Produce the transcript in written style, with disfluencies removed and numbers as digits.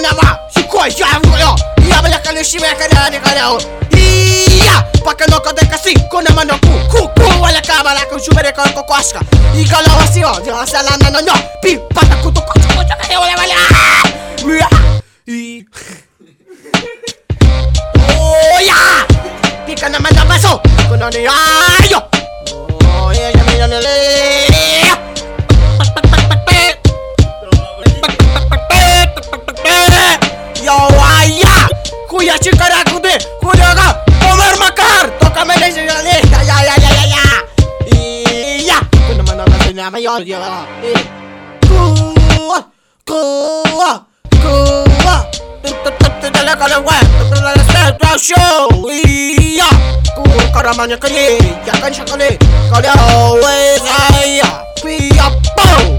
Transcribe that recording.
nama si koi javu yo iya banyak kali si mereka dari kalian iya pakai nokot dan kasih kau nama ku wala kabala kau cuma rekor kau koska ika lawa si yo jangan salah nanya pipa aku tuh kau kayak wala oh ya pika nama nama so kau nani ayo oh ya kuya cikara kude kuda ka Omar Makar toka Malaysia ya iya kuna mana nama ya dala kalau dala show iya ku karamanya kali ya kan sekali kalau wes saya piapa